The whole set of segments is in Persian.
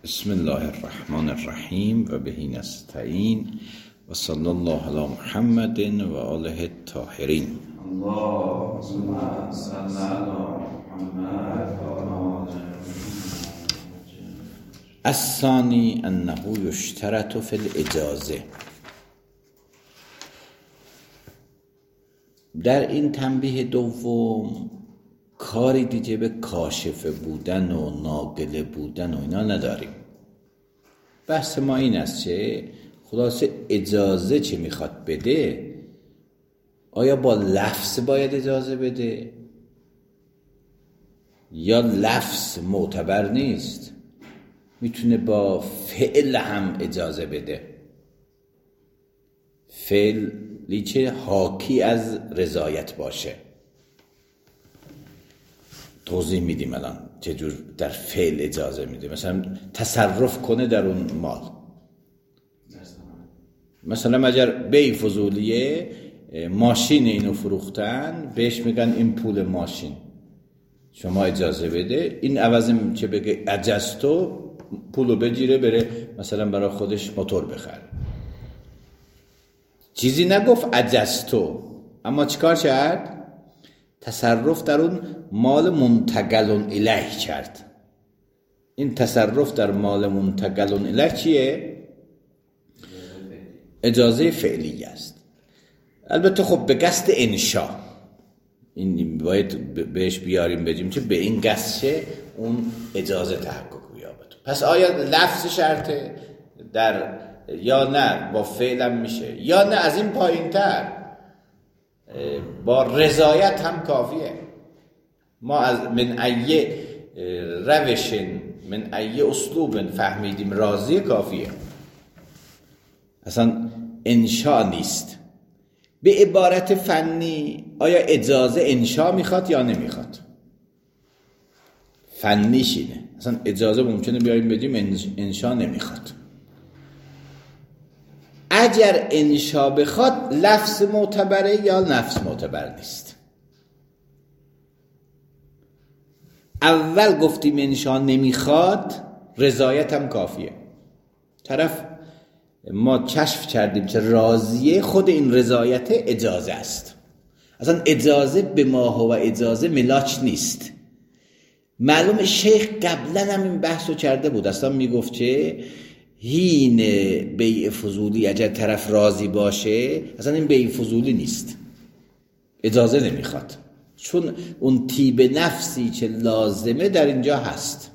بسم الله الرحمن الرحیم و به نستعین و صلی الله علی محمد و آله الطاهرین. اللهم صل علی محمد و آل الثانی انه یشترط فی الاجازه. در این تنبیه دوم کاری دیگه به کاشفه بودن و ناقله بودن و اینا نداریم. بحث ما این است که خلاصه اجازه چه میخواد بده، آیا با لفظ باید اجازه بده یا لفظ معتبر نیست، میتونه با فعل هم اجازه بده، فعلی که حاکی از رضایت باشه. توضیح میدیم الان چجور در فعل اجازه میده. مثلا تصرف کنه در اون مال. مثلا اگر بیع فضولیه، ماشین اینو فروختن، بهش میگن این پول ماشین، شما اجازه بده، این عوضم که بگه اجازتو پولو بگیره بره مثلا برای خودش موتور بخره. چیزی نگفت اجازتو، اما چیکار کرد؟ تصرف در اون مال منتقل الیه کرد. این تصرف در مال منتقل الیه چیه؟ اجازه فعلی است. البته خب به قصد انشا، این باید بهش بیاریم بگیم که به این قصد اون اجازه تحقق بیابد. پس آیا لفظ شرطه در یا نه با فعلم میشه، یا نه از این پایین تر با رضایت هم کافیه. ما از من ایه روش من ایه اسلوب فهمیدیم راضی کافیه، اصلا انشا نیست. به عبارت فنی آیا اجازه انشا میخواد یا نمیخواد؟ فنیش اینه، اصلا اجازه ممکنه بیاییم بدیم انشا نمیخواد. اگر انشا بخواد لفظ معتبره یا لفظ معتبر نیست. اول گفتیم انشا نمیخواد، رضایت هم کافیه. طرف ما کشف کردیم که راضیه، خود این رضایت اجازه است. اصلا اجازه به ما هو اجازه ملاک نیست. معلوم شیخ قبلا هم این بحثو کرده بود، اصلا میگفت که هین بیع فضولی اگر طرف راضی باشه اصلا این بیع فضولی نیست، اجازه نمیخواد، چون اون طیب نفسی که لازمه در اینجا هست.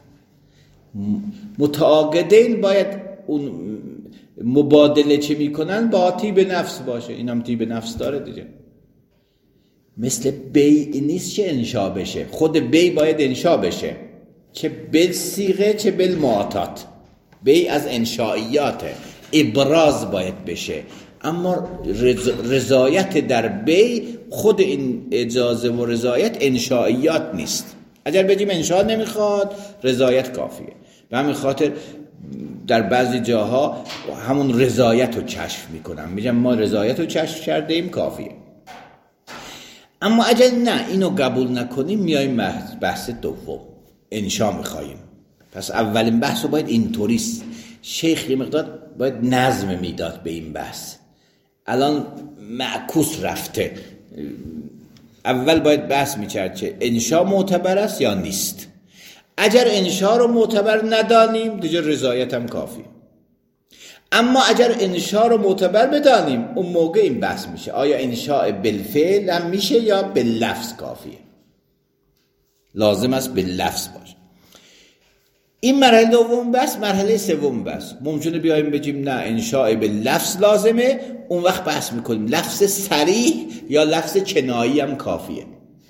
متعاقدین باید اون مبادله چه میکنن با طیب نفس باشه، این هم طیب نفس داره دیگه. مثل بیع نیست که انشا بشه، خود بیع باید انشا بشه، چه بالصیغه چه بالمعاطات. بیع از انشائیاته، ابراز باید بشه، اما رضایت در بیع خود این اجازه و رضایت انشائیات نیست. اگر بگیم انشا نمیخواد رضایت کافیه. به همین خاطر در بعضی جاها همون رضایت رو کشف میکنم، میگم ما رضایت رو کشف کرده ایم کافیه. اما اگر نه اینو قبول نکنیم میایم بحث دوم، انشا میخواییم. پس اولین بحث رو باید اینطوری شیخ یه مقدار باید نظم میداد به این بحث. الان معکوس رفته. اول باید بحث میکرد که انشا معتبر است یا نیست. اگر انشا رو معتبر ندانیم دیگه رضایت هم کافی. اما اگر انشا رو معتبر بدانیم اون موقع این بحث میشه آیا انشا بالفعل هم میشه یا باللفظ کافیه. لازم است باللفظ باشه. این مرحله دوم بس. مرحله سوم بس ممکنه بیایم بگیم نه انشاء باللفظ لازمه، اون وقت بحث میکنیم لفظ صریح یا لفظ کنایی هم کافیه.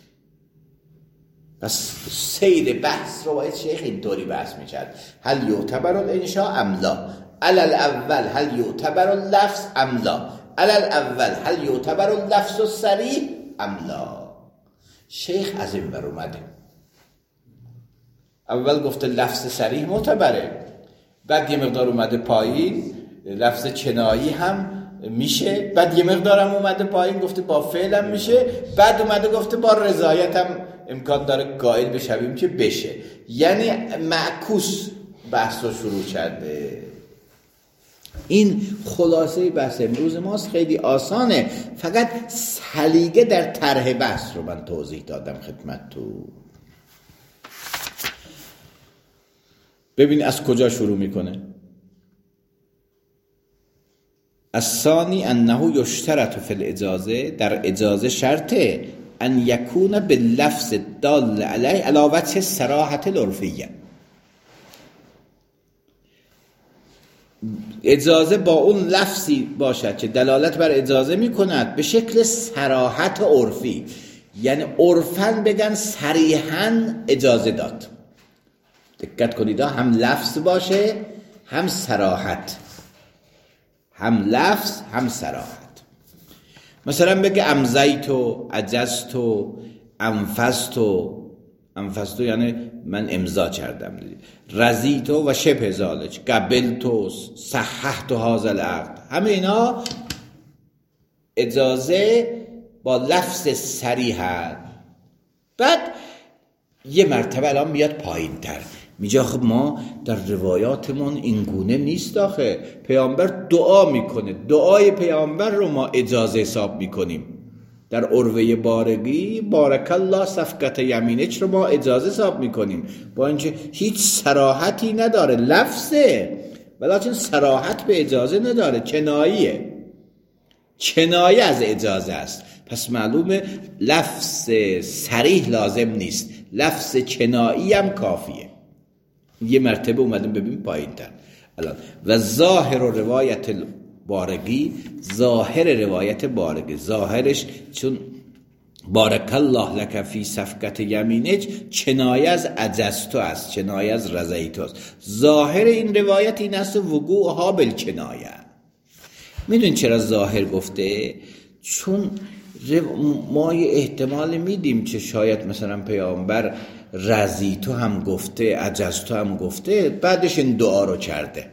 پس سیر بحث رو باید شیخ اینطوری بحث میکرد: هل یعتبر الانشاء ام لا؟ علی الاول هل یعتبر اللفظ ام لا؟ علی الاول هل یعتبر اللفظ الصریح ام لا؟ شیخ از این بر اومده. اول گفته لفظ صریح معتبره، بعد یه مقدار اومده پایین لفظ کنایی هم میشه، بعد یه مقدار هم اومده پایین گفته با فعل هم میشه، بعد اومده گفته با رضایت هم امکان داره قائل بشویم که بشه. یعنی معکوس بحث رو شروع کرده. این خلاصه بحث امروز ماست، خیلی آسانه، فقط سلیقه در طرح بحث رو من توضیح دادم خدمت تو. ببین از کجا شروع میکنه. الثانی انه یشترط فی الاجازه، در اجازه شرطه ان یکون باللفظ دال علیه علی وجه صراحت العرفیه. اجازه با اون لفظی باشد که دلالت بر اجازه میکند به شکل صراحت عرفی، یعنی عرفاً بگن صریحاً اجازه داد. دقت کنید هم لفظ باشه هم صراحت، هم لفظ هم صراحت. مثلا بگه امضیتو، اجزتو، انفذتو یعنی من امضا کردم، رضیتو و شبه ذالک، قبلتو، صححتو هذا العقد. همه اینا اجازه با لفظ صریح. بعد یه مرتبه الان میاد پایین تر، میگه خب ما در روایاتمون این گونه نیست، آخه پیامبر دعا میکنه، دعای پیامبر رو ما اجازه حساب میکنیم. در عروه بارگی بارک الله صفقت یمینک رو ما اجازه حساب میکنیم، با اینکه هیچ صراحتی نداره، لفظه ولیکن صراحت به اجازه نداره، کنایه از اجازه است. پس معلومه لفظ صریح لازم نیست، لفظ کنایی هم کافیه. یه مرتبه اومدیم ببین پایین تر الان. و ظاهر روایت بارگی، ظاهر روایت بارگی، ظاهرش چون بارک الله لک فی صفقت یمینک کنایه از اجزتو است، کنایه از رضیتو است. ظاهر این روایت این است وقوعها بالکنایه. میدونین چرا ظاهر گفته؟ چون ما یه احتمال میدیم که شاید مثلا پیامبر رضیتو هم گفته، اجزتو هم گفته، بعدش این دعا رو کرده،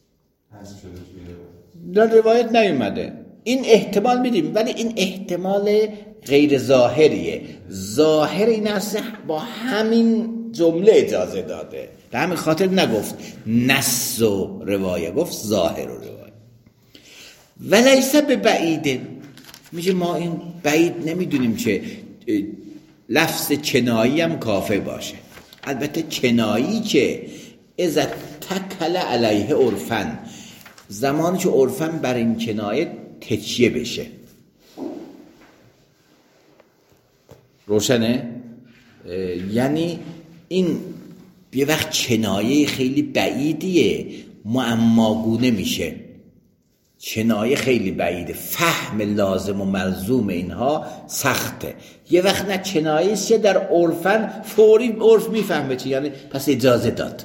در روایت نیومده. این احتمال میدیم، ولی این احتمال غیر ظاهریه. ظاهر این است با همین جمله اجازه داده، در همین خاطر نگفت نص و روایه، گفت ظاهر و روایه. ولیس به بعیده، میشه ما این بعید نمیدونیم که لفظ کنایی هم کافی باشه. البته کنایی که اذا تکل علیه عرفن، زمانی که عرفن بر این کنایه تکیه بشه. روشنه؟ یعنی این یه وقت کنایه خیلی بعیدیه، معماگونه میشه، کنایه خیلی بعیده، فهم لازم و ملزوم اینها سخته. یه وقت نه کنایه است در عرفن فوری عرف میفهمه چی، یعنی پس اجازه داد،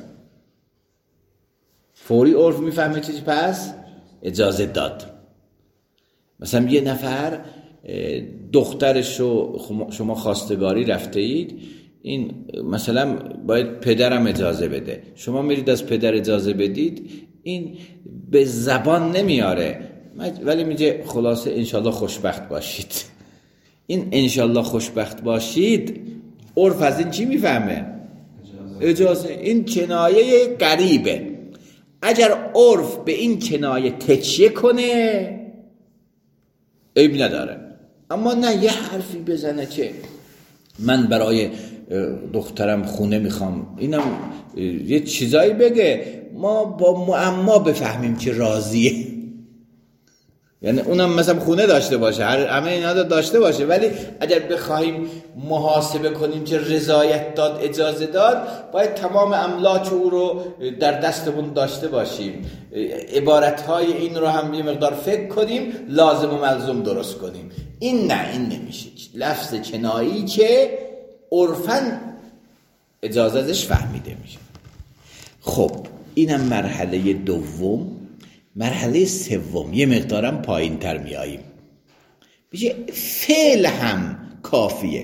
فوری عرف میفهمه چی، پس اجازه داد. مثلا یه نفر دخترش رو شما خواستگاری رفته اید، این مثلا باید پدرم اجازه بده، شما میرید از پدر اجازه بدید، این به زبان نمیاره ولی میگه خلاصه انشالله خوشبخت باشید. این انشالله خوشبخت باشید عرف از این چی میفهمه؟ اجازه. این کنایه غریبه. اگر عرف به این کنایه تکیه کنه عیب نداره، اما نه یه حرفی بزنه که من برای دخترم خونه میخوام، اینم یه چیزایی بگه ما با معما بفهمیم که راضیه. یعنی اونم مثلا خونه داشته باشه، همه اینا داشته باشه، ولی اگر بخوایم محاسبه کنیم که رضایت داد، اجازه داد، باید تمام املاک او رو در دستمون داشته باشیم، عبارتهای این رو هم یه مقدار فکر کنیم، لازم و ملزوم درست کنیم. این نه، این نمیشه. لفظ کنایی که عرفاً اجازه ازش فهمیده میشه. خب اینم مرحله دوم. مرحله سوم یه مقدارم پایین تر می آییم، میشه فعل هم کافیه.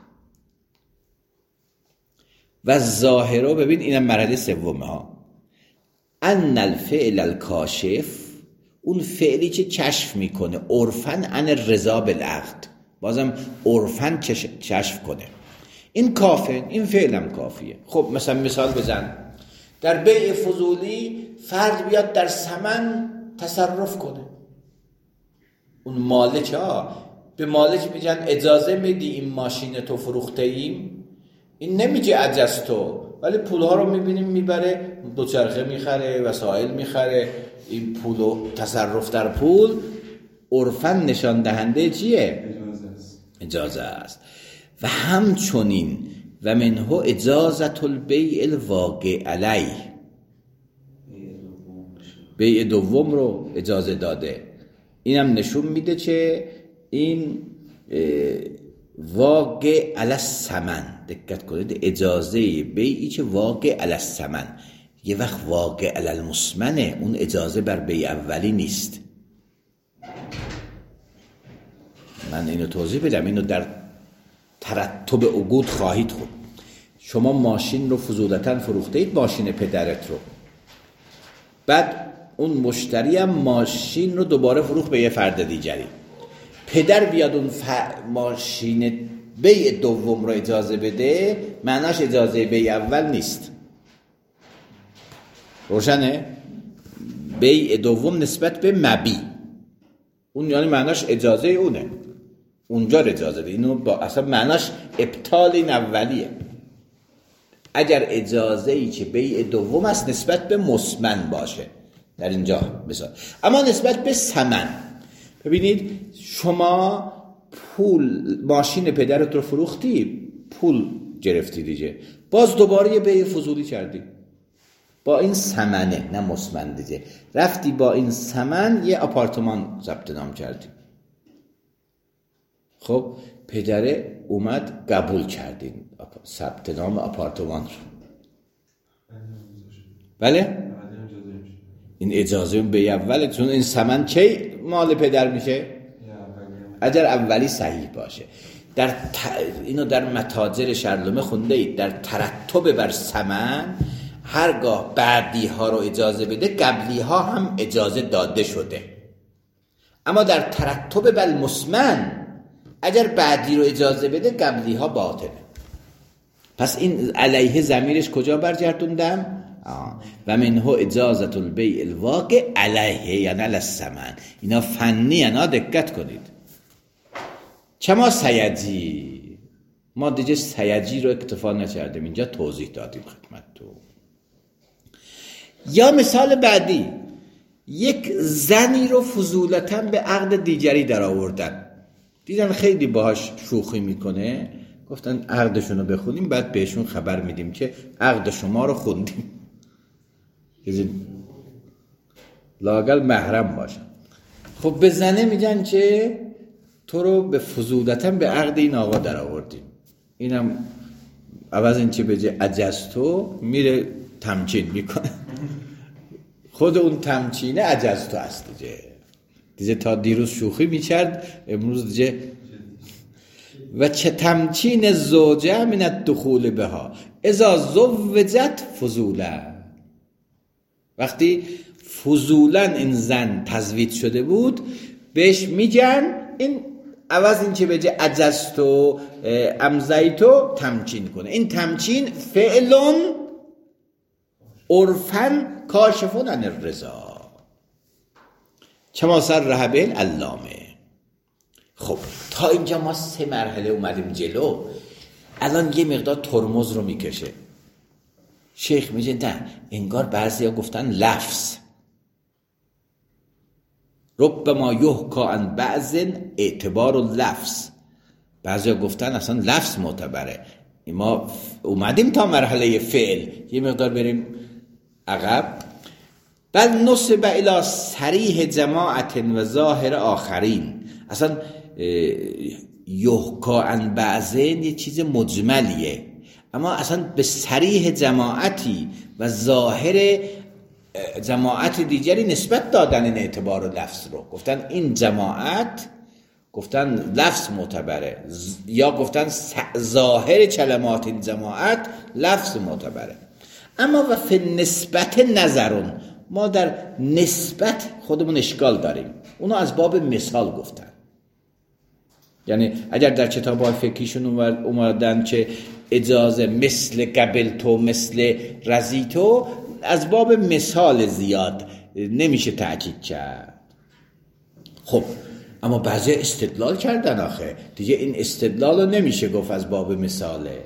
و ظاهرو ببین اینم مرحله سومه ها. ان الفعل الکاشف، اون فعلی که کشف میکنه عرفاً عن الرضا بالعقد، بازم عرفاً کشف کنه، این کافه، این فعل هم کافیه. خب مثلا مثال بزن، در بیع فضولی فرد بیاد در ثمن تصرف کنه. اون مالک به مالک میگن اجازه میدی این ماشین تو فروخته ایم؟ این نمیگه عجز تو، ولی پولها رو میبینیم میبره، دوچرخه میخره، وسایل میخره. این پولو تصرف در پول عرفاً نشان دهنده چیه؟ اجازه است. و همچنین و منه اجازت البیع الواقع علیه، بیع دوم رو اجازه داده. اینم نشون میده چه این واقع علی الثمن. دقت کنید، اجازه بیعی که واقع علی الثمن، یه وقت واقع علی المثمنه، اون اجازه بر بیع اولی نیست. من اینو توضیح بدم، اینو در ترتب عقود خواهید خود. شما ماشین رو فضولتاً فروخته اید، ماشین پدرت رو، بعد اون مشتری هم ماشین رو دوباره فروخت به یه فرد دیگری. پدر بیاد اون ماشین بیع دوم رو اجازه بده، معناش اجازه بیع اول نیست. روشنه؟ بیع دوم نسبت به مبی، اون یعنی معناش اجازه اونه، اونجا اجازه ده. اینو با اصلا معناش ابطال این اولیه. اگر اجازه ای که بیع دوم است نسبت به مثمن باشه در اینجا مثلا، اما نسبت به ثمن، ببینید شما پول ماشین پدرت رو فروختی، پول گرفتی دیگه، باز دوباره یه بیع فضولی کردی با این ثمنه، نه مثمن دیگه، رفتی با این ثمن یه آپارتمان ثبت نام کردی. خب پدره اومد قبول کردین ثبت نام آپارتمان رو، بله؟ این اجازه به اوله، چون این ثمن چه مال پدر میشه؟ اگر اولی صحیح باشه. اینو در متاجر شرلومه خونده اید، در ترتب بر ثمن هرگاه بعدی ها رو اجازه بده قبلی ها هم اجازه داده شده، اما در ترتب بر مثمن اگر بعدی رو اجازه بده قبلی ها باطله. پس این علیه ضمیرش کجا برگردوندم؟ و منه اجازت البیع الواقع علیه، یعنی علی الثمن. اینا فنی انا، دقت کنید. چما سیجی، ما دیگه سیجی رو اکتفا نکردیم، اینجا توضیح دادیم خدمتتون. یا مثال بعدی، یک زنی رو فضولتاً به عقد دیگری در آوردن، دیدن خیلی باهاش شوخی میکنه، گفتن عقدشون رو بخونیم، بعد بهشون خبر میدیم که عقد شما رو خوندیم، لااقل محرم باشن. خب به زنه میگن که تو رو به فضولتاً به عقد این آقا در آوردیم، اینم عوض این که بجه عجزتو میره تمچین میکنه. خود اون تمچینه عجزتو هست دیگه تا دیروز شوخی میکرد، امروز دیگه. و چه تمچین زوجه من الدخول بها اذا زوجت فضولا، وقتی فضولا این زن تزویج شده بود بهش میگن این عوض این که بگه عجزتو امزیتو تمچین کنه. این تمچین فعلون عرفاً کاشفون عن الرضا چما صرح به العلامه. خب تا اینجا ما 3 مرحله اومدیم جلو، الان یه مقدار ترمز رو میکشه. شیخ میگه نه، انگار بعضیا گفتن لفظ، ربما یحکى عن بعض اعتبار اللفظ، بعضیا گفتن اصلا لفظ معتبره. ما اومدیم تا مرحله فعل، یه مقدار بریم عقب. بل نصب الی صریح جماعت و ظاهر آخرین، اصلا یحکى عن بعضین یه چیز مجملیه، اما اصلا به صریح جماعتی و ظاهر جماعت دیگری نسبت دادن این اعتبار و لفظ رو. گفتن این جماعت، گفتن لفظ معتبره، یا گفتن ظاهر کلمات این جماعت لفظ معتبره. اما و فی نسبت نظرون، ما در نسبت خودمون اشکال داریم، اونو از باب مثال گفتن. یعنی اگر در کتاب‌های فقهیشون اومدن که اجازه مثل قبل تو مثل رضی تو، از باب مثال زیاد نمیشه تأکید کرد. خب اما بعضی استدلال کردن آخه دیگه، این استدلال رو نمیشه گفت از باب مثاله.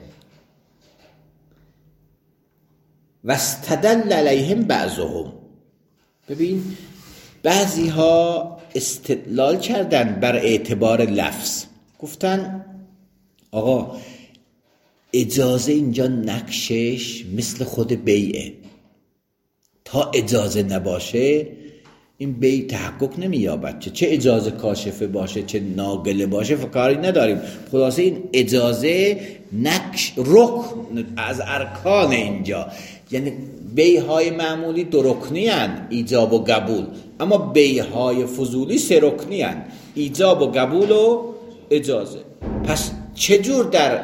واستدل علیهم بعضهم، ببین بعضی ها استدلال کردن بر اعتبار لفظ، گفتن آقا اجازه اینجا نقشش مثل خود بیعه، تا اجازه نباشه این بیع تحقق نمییابد، چه اجازه کاشفه باشه چه ناگله باشه فکاری نداریم. خلاصه این اجازه نقش رکن از ارکان اینجا، یعنی بیع‌های معمولی 2 رکنی هن، ایجاب و قبول، اما بیع‌های فضولی 3 رکنی هن، ایجاب و قبول و اجازه. پس چجور در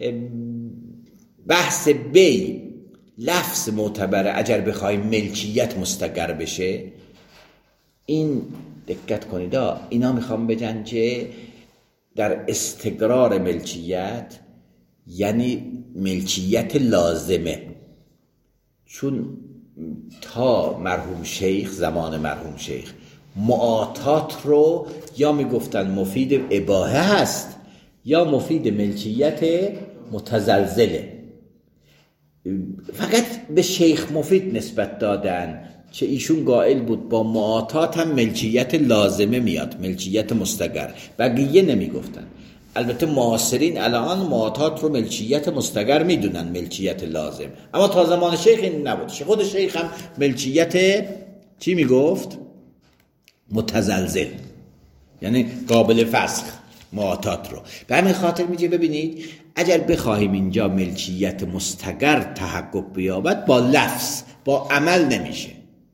بحث بیع لفظ معتبره اگر بخوایم ملکیت مستقر بشه؟ این دقت کنید، اینا میخوام بگن که در استقرار ملکیت یعنی ملکیت لازمه، چون تا مرحوم شیخ، زمان مرحوم شیخ، معاطات رو یا میگفتن مفید اباحه هست یا مفید ملکیت متزلزله. فقط به شیخ مفید نسبت دادن چه ایشون قائل بود با معاطات هم ملکیت لازمه میاد، ملکیت مستقر، بقیه نمیگفتن. البته معاصرین الان معاطات رو ملکیت مستقر میدونن، ملکیت لازم، اما تا زمان شیخ این نبود. خود شیخ هم ملکیت چی میگفت؟ متزلزل، یعنی قابل فسخ معاطات رو. به همین خاطر میگه ببینید اگر بخواهیم اینجا ملکیت مستقر تحقق بیابد با لفظ با عمل نمیشه.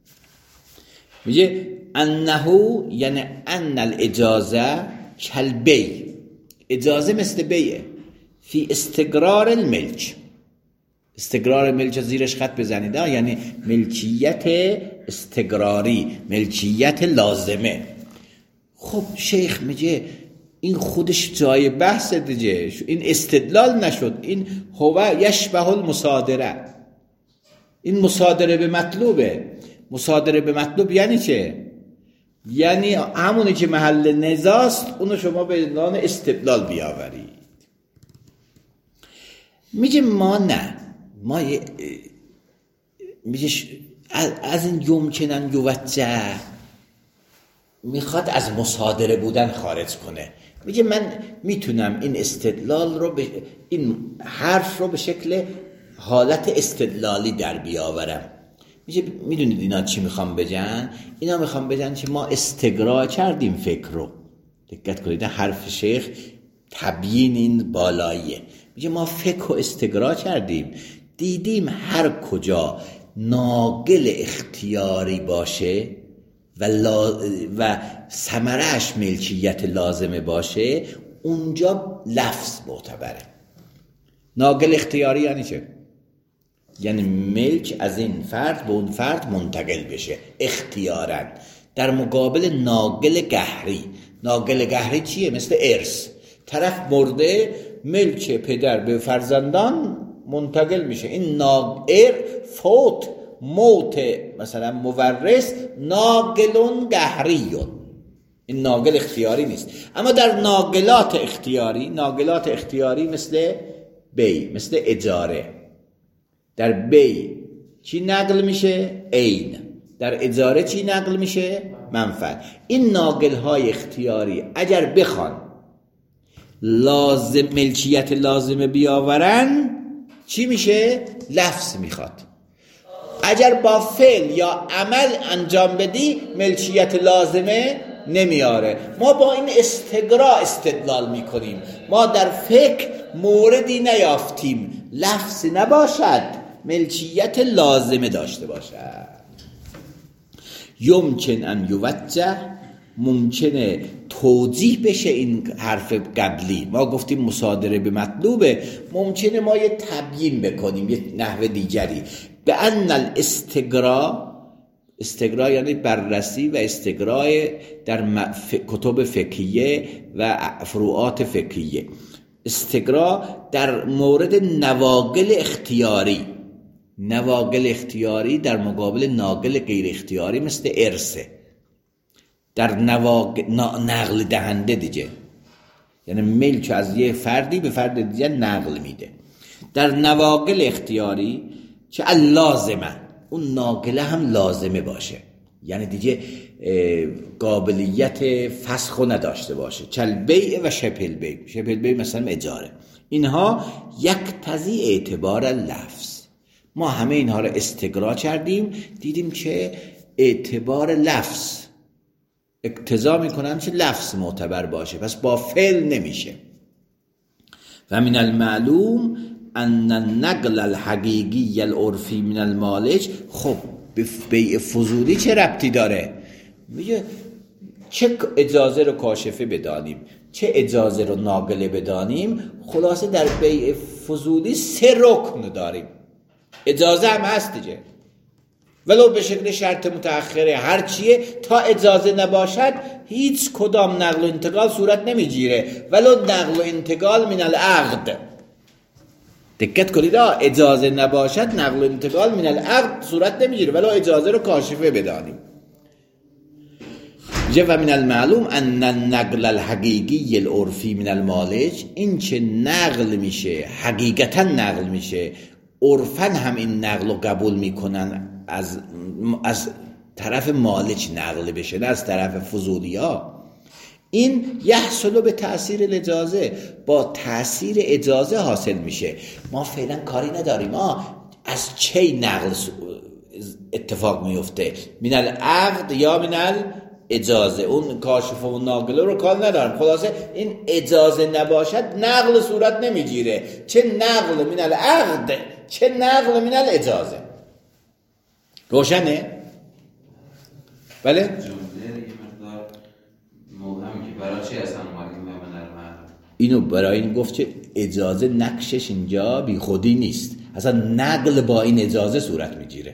میگه انه یعنی ان الاجازه کالبیع، اجازه مثل بیعه، فی استقرار الملک، استقرار ملک زیرش خط بزنید، یعنی ملکیت استقراری، ملکیت لازمه. خب شیخ میگه این خودش جای بحث دیگه، این استدلال نشد، این هو یشبه المصادره، این مصادره به مطلوبه. مصادره به مطلوب یعنی چه؟ یعنی همونی که محل نزاست اونو شما به عنوان استدلال بیاورید. میگه ما نه، ما میگه از این یمکنن یوجه میخواد از مصادره بودن خارج کنه. میگه من میتونم این استدلال رو این حرف رو به شکل حالت استدلالی در بیاورم. میگه میدونید اینا چی میخوام بگن؟ اینا میخوام بگن که ما استقرا کردیم فکر رو. دقت کنید حرف شیخ تبیین این بالاییه. میگه ما فکر رو استقرا کردیم، دیدیم هر کجا ناقل اختیاری باشه و ثمره‌اش ملکیت لازمه باشه اونجا لفظ معتبره. ناقل اختیاری یعنی چه؟ یعنی ملک از این فرد به اون فرد منتقل بشه اختیاراً، در مقابل ناقل قهری. ناقل قهری چیه؟ مثل ارث، طرف مرده ملک پدر به فرزندان منتقل میشه، این ناقل فوت موت مثلا مورث ناقلون قهریون، این ناقل اختیاری نیست. اما در ناقلات اختیاری مثل بی، مثل اجاره. در بی چی نقل میشه؟ عین. در اجاره چی نقل میشه؟ منفعت. این ناقل های اختیاری اگر بخوان لازم ملکیت لازمه بیاورن چی میشه؟ لفظ میخواد. اگر با فعل یا عمل انجام بدی ملکیت لازمه نمیاره. ما با این استقرا استدلال میکنیم، ما در فکر موردی نیافتیم لفظ نباشد ملکیت لازمه داشته باشد. یمکن ان یوجه، ممکنه توجیه بشه این حرف قبلی. ما گفتیم مصادره به مطلوبه، ممکنه ما یه تبیین بکنیم یه نحو دیگری. به ان استقرا یعنی بررسی و استقرای در کتب فقهیه و فروعات فقهیه. استقرا در مورد نواقل اختیاری، نواقل اختیاری در مقابل ناقل غیر اختیاری مثل ارثه. در نقل دهنده دیگه، یعنی ملک از یه فردی به فرد دیگه نقل میده. در نواقل اختیاری که لازمه، اون ناقله هم لازمه باشه، یعنی دیگه قابلیت فسخ نداشته باشه. چل بیع و شبه البیع. شبه البیع مثلا اجاره. اینها یک تزی اعتبار لفظ. ما همه اینها رو استقرا کردیم، دیدیم که اعتبار لفظ اقتضا میکنن که لفظ معتبر باشه، پس با فعل نمیشه. و من المعلوم ان النقل الحقیقی العرفی من المالک. خب به بیع فضولی چه ربطی داره؟ میگه چه اجازه رو کاشفه بدانیم، چه اجازه رو ناقله بدانیم. خلاصه در بیع فضولی 3 رکن داریم. اجازه هم هست دیگه، ولو به شکل شرط متأخره، هر چیه تا اجازه نباشد هیچ کدام نقل و انتقال صورت نمیگیره، ولو نقل و انتقال من العقد. دقت کنید، اجازه نباشد نقل و انتقال من العقد صورت نمیگیره، ولو اجازه رو کاشفه بدانیم. و من المعلوم ان النقل الحقیقی العرفی من المالک. این چه نقل میشه، حقیقتا نقل میشه، عرفا هم این نقل رو قبول میکنن، از طرف مالک نقل بشه، نه از طرف فضولی ها. این یحصل به تأثیر الاجازه، با تأثیر اجازه حاصل میشه. ما فعلا کاری نداریم از چه نقل اتفاق میفته، من العقد یا من الاجازه. اون کاشف و ناقله رو کار ندارم. خلاصه این اجازه نباشد نقل صورت نمیگیره، چه نقل من العقد چه نقل من الاجازه. روشنه؟ بله؟ جمله یه مقدار مبهمی که برای چی اصلا اومدیم به من المعلوم. اینو برای این گفت که اجازه نقشش اینجا بی خودی نیست، اصلا نقل با این اجازه صورت میگیره.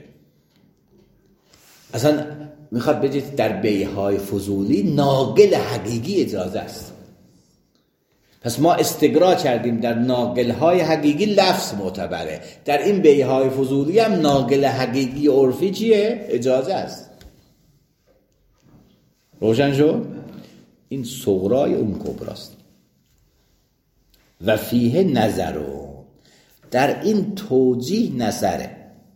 اصلا میخواد بگید در بیع‌های فضولی ناقل حقیقی اجازه است. پس ما استقرا کردیم در ناقل‌های حقیقی لفظ معتبره، در این بیع‌های فضولی هم ناقل حقیقی عرفی چیه؟ اجازه است. روشن شد؟ این صغرای اون کبراست. و فیه نظرون، در این توجیه نظره.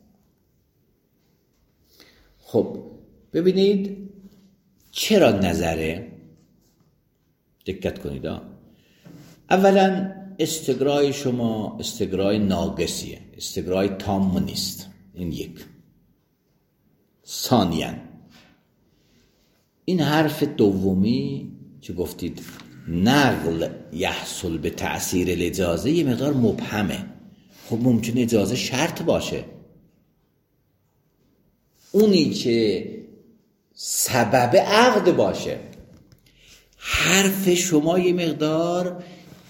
خب ببینید چرا نظره؟ دقت کنید. اولا استقرای شما استقرای ناقصیه، استقرای تام نیست، این یک. ثانیاً این حرف دومی که گفتید نقل یحصل به تأثیر الاجازه یه مقدار مبهمه. خب ممکنه اجازه شرط باشه، اونی که سبب عقد باشه. حرف شما یه مقدار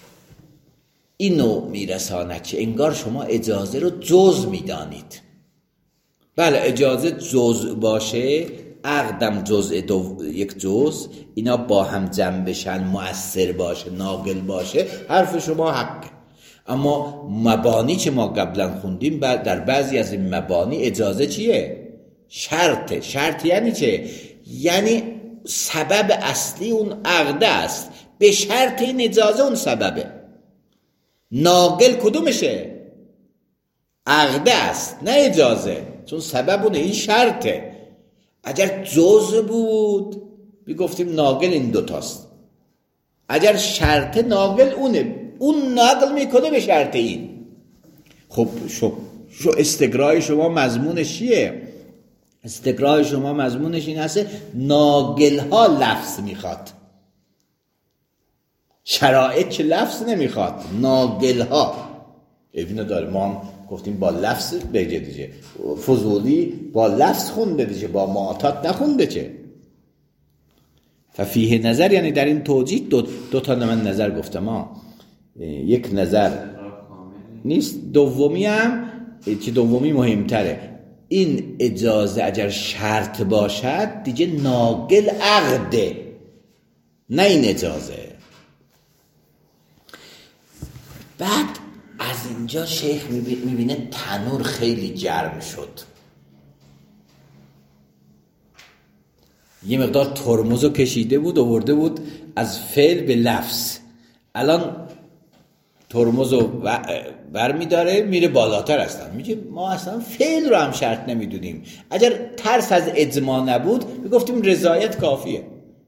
اینو میرساند که انگار شما اجازه رو جز میدانید. بله اجازه جز باشه، عقدم یک جز، اینا با هم جمع بشن، مؤثر باشه، ناقل باشه، حرف شما حق. اما مبانی که ما قبلا خوندیم در بعضی از این مبانی اجازه چیه؟ شرطه. شرط یعنی چه؟ یعنی سبب اصلی اون عقده است، به شرط این اجازه اون سببه. ناقل کدومشه؟ عقده است نه اجازه، چون سبب اونه، این شرطه. اگر جزء بود میگفتیم ناقل این دوتاست، اگر شرط ناقل اونه، اون ناقل میکنه به شرط این. خب شو استقرای شما مضمونش چیه؟ استقرای شما مضمونش این هسته ناقل ها لفظ میخواد، شرایط که لفظ نمیخواد، ناقل ها اینو داره. ما هم گفتیم با لفظ بگه دیگه، فضولی با لفظ خونده دیگه، با معاطات نخونده چه. ففیه نظر یعنی در این توجیه دو تا من نظر گفتم. یک نظر نیست، دومی هم که دومی مهمتره، این اجازه اگر شرط باشد دیگه ناقل عقده نه این اجازه. بعد از اینجا شیخ میبینه تنور خیلی گرم شد، یه مقدار ترمزو کشیده بود آورده بود از فعل به لفظ، الان ترمزو برمیداره میره بالاتر هستن، میگه ما اصلا فعل رو هم شرط نمیدونیم، اگر ترس از اجماع نبود میگفتیم رضایت کافیه،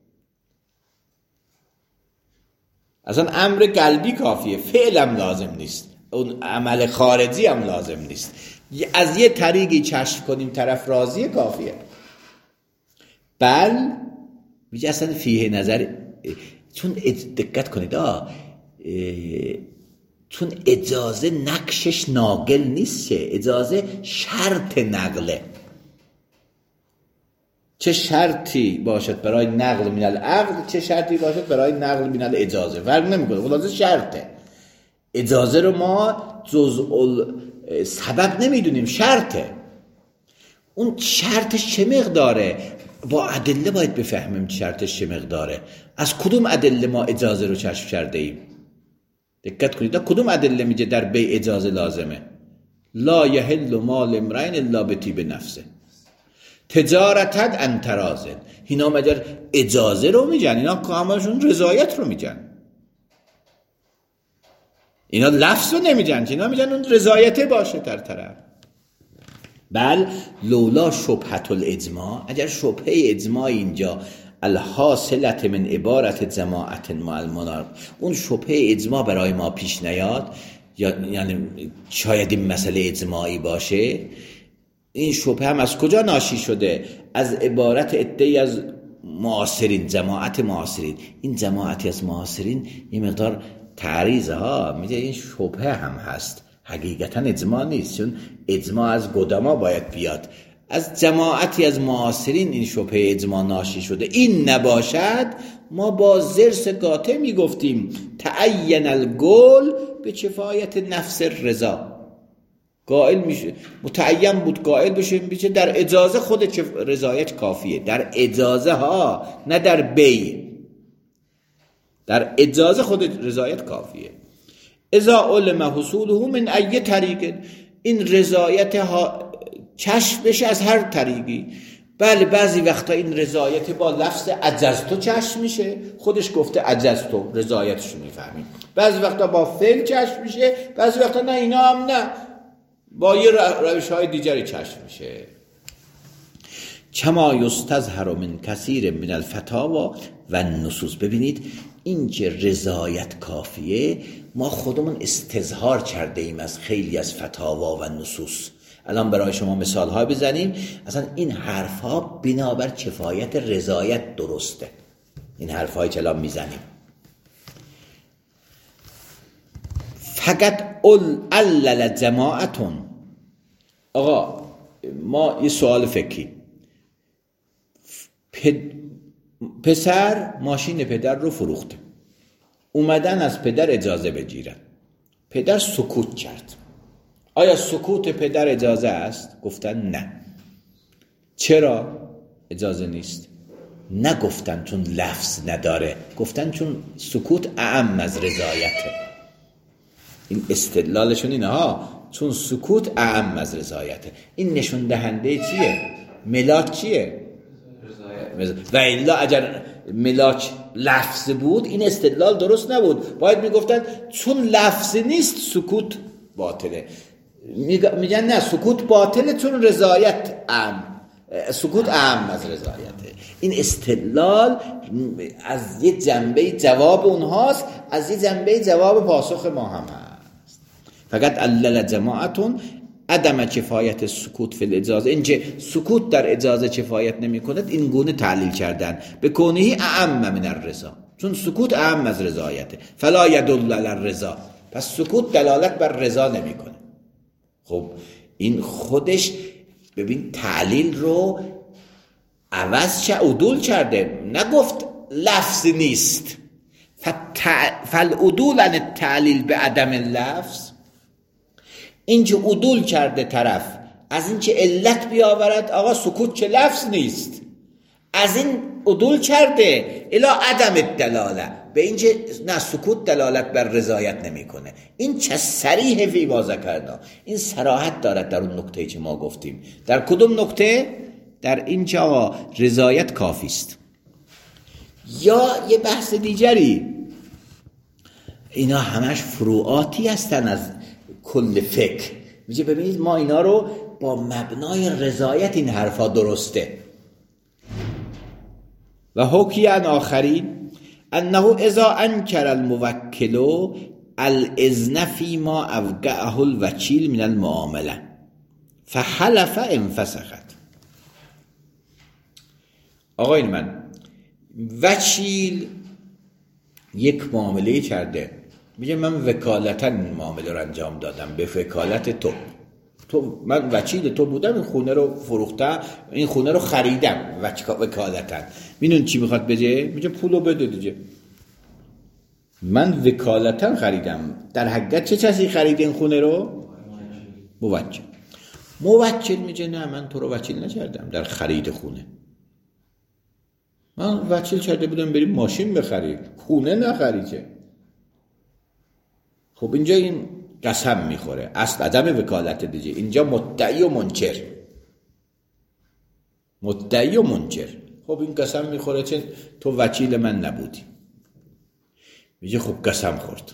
اصلا امر قلبی کافیه، فعل هم لازم نیست، اون عمل خارجی هم لازم نیست، از یه طریقی کشف کنیم طرف راضیه کافیه. بل میگه اصلا فیه نظر، چون دقت کنید چون اجازه نقشش ناقل نیست، اجازه شرط نقله، چه شرطی باشد برای نقل من العقل، چه شرطی باشد برای نقل من الاجازه، فرق نمیکنه، خلاصه شرطه. اجازه رو ما جزء سبب نمیدونیم، شرطه. اون شرطش چه مقداره؟ با ادله باید بفهمیم شرطش چه مقداره. از کدوم ادله ما اجازه رو کشف کرده ایم؟ دقت کنید، کدوم ادله میگه در بیع اجازه لازمه؟ لا یحل مال امرئ الا بطیب نفسه تجارتت عن تراض. اینا مگر اجازه رو میگن؟ اینا کاملشون رضایت رو میگن، اینا لفظ رو نمیگن، اینا میگن اون رضایته باشه در طرف. بل لولا شبهت الاجماع، اگر شبهه اجماع اینجا الحاصلت من عبارت جماعت مع المناق، اون شبهه اجماع برای ما پیش نیاد، یعنی شاید این مسئله اجماعی باشه، این شبهه هم از کجا ناشی شده؟ از عبارت عده‌ای از معاصرین، جماعت معاصرین. این جماعتی از معاصرین یه مقدار تعریض ها میگه این شبهه هم هست، حقیقتا اجماع نیست، چون اجماع از قدما باید بیاد، از جماعتی از معاصرین این شبهه اجماع ناشی شده. این نباشد ما با زرس قاطع میگفتیم تعین القول به کفایت نفس الرضا، قائل میشه، متعین بود قائل بشه میشه در اجازه خود رضایت کافیه، در اجازه ها، نه در بیع، در اجازه خود رضایت کافیه. اذا علم حصوله من ای طریق، این رضایت ها کشف بشه از هر طریقی. بله بعضی وقتا این رضایت با لفظ عجزتو کشف میشه، خودش گفته عجزتو، رضایتشو میفهمیم. بعضی وقتا با فعل کشف میشه، بعضی وقتا نه، اینا هم نه، با یه روش های دیگری کشف میشه. کما یستظهر من کثیر من الفتاوا و النصوص. ببینید این که رضایت کافیه ما خودمون استظهار کرده ایم از خیلی از فتاوا و نصوص. الان برای شما مثال ها بزنیم، اصلا این حرف ها بنابر کفایت رضایت درسته، این حرف هایی که الان میزنیم. فقط علل جماعتون. آقا ما یه سوال فکری، پسر ماشین پدر رو فروخته، اومدن از پدر اجازه بگیرن، پدر سکوت کرد. آیا سکوت پدر اجازه است؟ گفتن نه. چرا اجازه نیست؟ نگفتن چون لفظ نداره، گفتن چون سکوت اعم از رضایته. این استدلالشون اینه ها، چون سکوت اعم از رضایته. این نشون دهنده چیه؟ ملاک چیه؟ رضایت. و الا اگر ملاک لفظ بود این استدلال درست نبود، باید میگفتن چون لفظ نیست سکوت باطله. میگن نه، سکوت باطله چون رضایت اعم، سکوت اعم از رضایته. این استدلال از یه جنبه جواب اونهاست، از یه جنبه جواب پاسخ ما هم هست. فقط علل جماعتون عدم کفایت سکوت فی الاجازه، اینکه سکوت در اجازه کفایت نمی کند، این گونه تعلیل کردن به کونهی اعم من الرضا، چون سکوت اعم از رضایته. فلا یدل علی الرضا، پس سکوت دلالت بر رضا نمی کنه. خب این خودش ببین تعلیل رو عوض چه عدول کرده، نگفت لفظ نیست. فالعدول عن التعلیل به عدم اللفظ، اینکه عدول کرده طرف از اینکه علت بیاورد آقا سکوت چه لفظ نیست، از این عدول کرده الی عدم الدلاله، به اینکه نه سکوت دلالت بر رضایت نمیکنه. این چه صریح فی ما ذکرنا، این صراحت دارد در اون نکته که ما گفتیم. در کدوم نکته؟ در این که آقا رضایت کافی است. یا یه بحث دیگری، اینا همش فروعاتی هستن از کل فکر. میگه ببینید ما اینا رو با مبنای رضایت این حرفا درسته. و حکی عن آخرین انه اذا انکر الموکل الاذن فيما اوقعه الوکیل من المعامله فحلف انفسخت. آقایان من، وکیل یک معامله کرده، میگه من وکالتا این معامله رو انجام دادم به وکالت تو، من وکیل تو بودم، این خونه رو فروختم، این خونه رو خریدم وکالتا. میدون چی میخواد بگه؟ میگه پولو بده دیگه، من وکالتا خریدم. در حقیقت چه کسی خرید این خونه رو؟ موکل میگه نه من تو رو وکیل نکردم در خرید خونه، من وکیل کرده بودم بریم ماشین بخری، خونه نخری که. خب اینجا این قسم میخوره، اصل عدم وکالت دیگه. اینجا مدعی و منکر. خب این قسم میخوره چه تو وکیل من نبودی. میگه خب قسم خورد،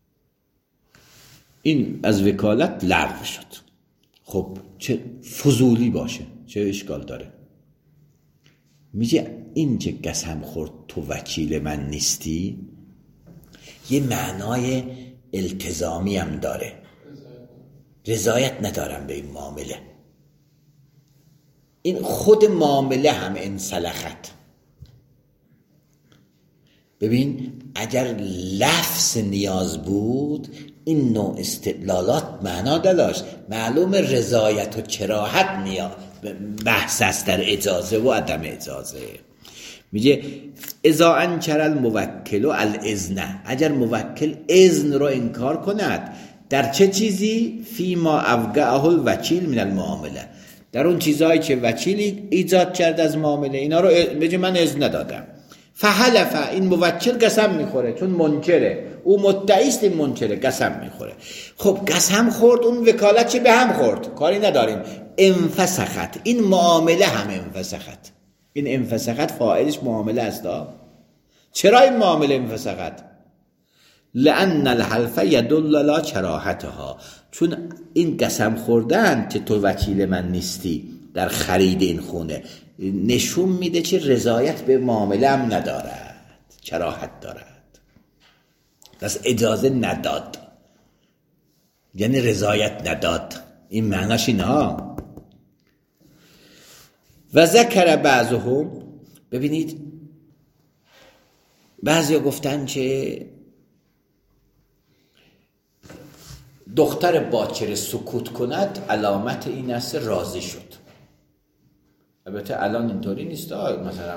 این از وکالت لغو شد. خب چه فضولی باشه، چه اشکال داره؟ میگه این که قسم خورد تو وکیل من نیستی یه معنای التزامی هم داره، رضایت ندارم به این معامله. این خود معامله هم انسلخت. ببین اگر لفظ نیاز بود این نوع استدلالات معنا داشت. معلوم رضایت و کراهت بحث است در اجازه و عدم اجازه. میگه اذا انکر الموکل الاذن، اگر موکل اذن رو انکار کند در چه چیزی؟ فیما اوقعه الوکیل من المعامله، در اون چیزایی که وکیل ایجاد کرد از معامله، اینا رو بگه من اذن ندادم. فحلف، این موکل قسم میخوره چون منکره، او مدعیست، این منکره قسم میخوره. خب قسم خورد، اون وکالت چه به هم خورد، کاری نداریم. انفسخت، این معامله هم انفسخت. این انفسخت فاعلش معامله است. چرا این معامله انفسخت؟ لأن الحلف يدل على کراهتها، چون این قسم خوردن که تو وکیل من نیستی در خرید این خونه نشون میده که رضایت به معامله هم ندارد، کراهت دارد، پس اجازه نداد، یعنی رضایت نداد. این معناش اینها. و ذکر بعضهم، ببینید بعضیا گفتن که دختر باکره سکوت کند علامت این است راضی شد. البته الان اینطوری نیست، مثلا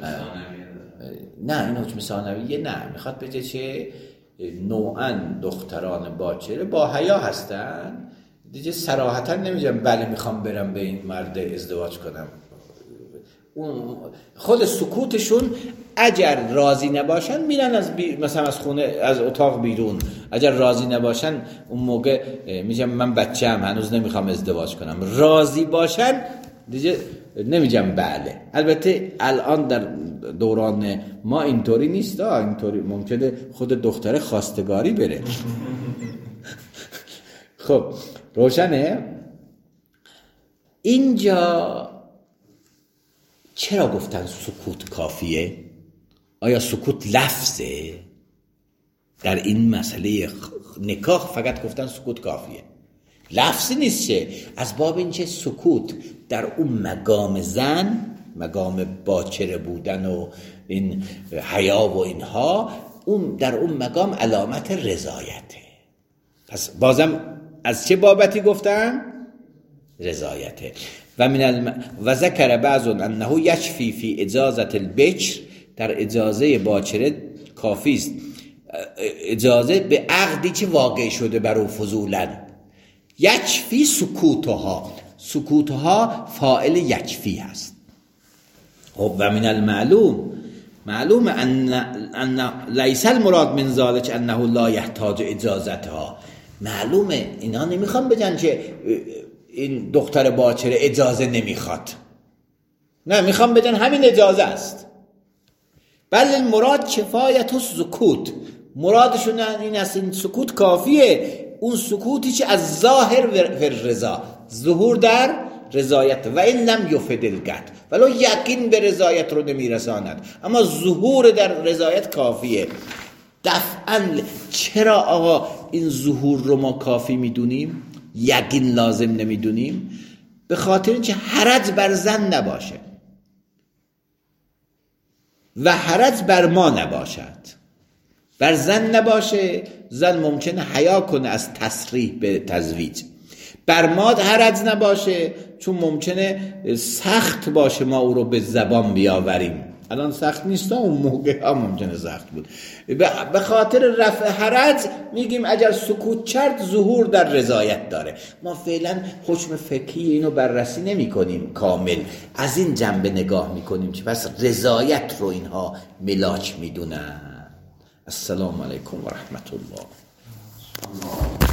نه این حکم ثانویه نه، میخواد بگه که نوعا دختران باکره با حیا هستن دیگه، صراحتا نمیگم بله میخوام برم به این مرد ازدواج کنم. اون خود سکوتشون اگر راضی نباشن میرن از مثلا از خونه، از اتاق بیرون. اگر راضی نباشن اون موقع میگم من بچه‌ام هنوز نمیخوام ازدواج کنم. راضی باشن دیگه نمیگم بله. البته الان در دوران ما اینطوری نیست، اینطوری ممکنه خود دختر خواستگاری بره. خب روشنه؟ اینجا چرا گفتن سکوت کافیه؟ آیا سکوت لفظه؟ در این مسئله نکاح فقط گفتن سکوت کافیه، لفظی نیست. چه از باب این که سکوت در اون مقام زن، مقام باکره بودن و این حیا و اینها، اون در اون مقام علامت رضایته. پس بازم از چه بابتی گفتن؟ رضایته. و ذکر بعض انه یکفی فی اجازت البکر، در اجازه باکره کافی است اجازه به عقدی که واقع شده بر او فضولا. یکفی سکوتها، سکوتها فاعل یکفی هست. خب و من المعلوم، معلومه ان لیس المراد من ذلك انه لا يحتاج اجازتها. معلومه اینا نمیخوان بگن که این دختر باچره اجازه نمیخواد، نه، میخوان بگن همین اجازه است. بل المراد کفایت السکوت، مرادشون این است این سکوت کافیه، اون سکوتی که از ظاهر و رضا، ظهور در رضایت، و این لم یفید القطع، ولو یقین به رضایت رو نمیرساند، اما ظهور در رضایت کافیه. دفعاً چرا آقا این ظهور رو ما کافی میدونیم، یقین لازم نمیدونیم؟ به خاطر اینکه حرج بر زن نباشه و حرج بر ما نباشد. بر زن نباشه، زن ممکنه حیا کنه از تصریح به تزویج. بر ما حرج نباشه چون ممکنه سخت باشه ما او رو به زبان بیاوریم. الان سخت نیست، اون موقع ها ممکنه سخت بود. به خاطر رفع حرج میگیم اگر سکوت کرد ظهور در رضایت داره. ما فعلا حکم فقهی اینو بررسی نمی کنیم کامل، از این جنبه نگاه میکنیم که پس رضایت رو اینها ملاک میدونن. السلام علیکم و رحمت الله.